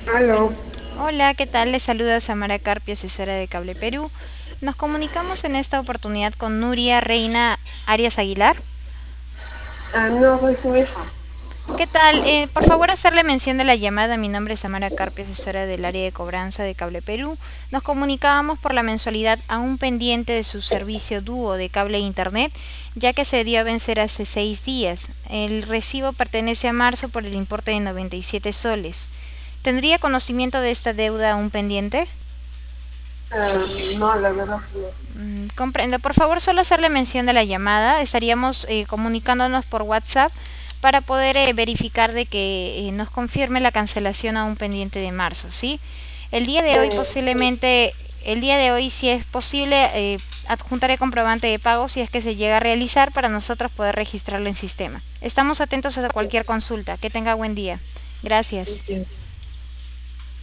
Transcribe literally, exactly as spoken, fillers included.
Aló. Hola, ¿qué tal? Les saluda Samara Carpio, asesora de Cable Perú. Nos comunicamos en esta oportunidad con Nuria Reina Arias Aguilar. Ah, no, soy su hija. ¿Qué tal? Eh, por favor, hacerle mención de la llamada. Mi nombre es Samara Carpio, asesora del área de cobranza de Cable Perú. Nos comunicábamos por la mensualidad aún pendiente de su servicio dúo de cable e internet, ya que se dio a vencer hace seis días. El recibo pertenece a marzo por el importe de noventa y siete soles. ¿Tendría conocimiento de esta deuda aún pendiente? Ah, no, la verdad que no. Mm, comprendo. Por favor, solo hacerle mención de la llamada. Estaríamos eh, comunicándonos por WhatsApp para poder eh, verificar de que eh, nos confirme la cancelación aún pendiente de marzo, ¿sí? El día de hoy De, posiblemente, el día de hoy, si es posible, eh, adjuntaré comprobante de pago si es que se llega a realizar para nosotros poder registrarlo en sistema. Estamos atentos a cualquier consulta. Que tenga buen día. Gracias. de-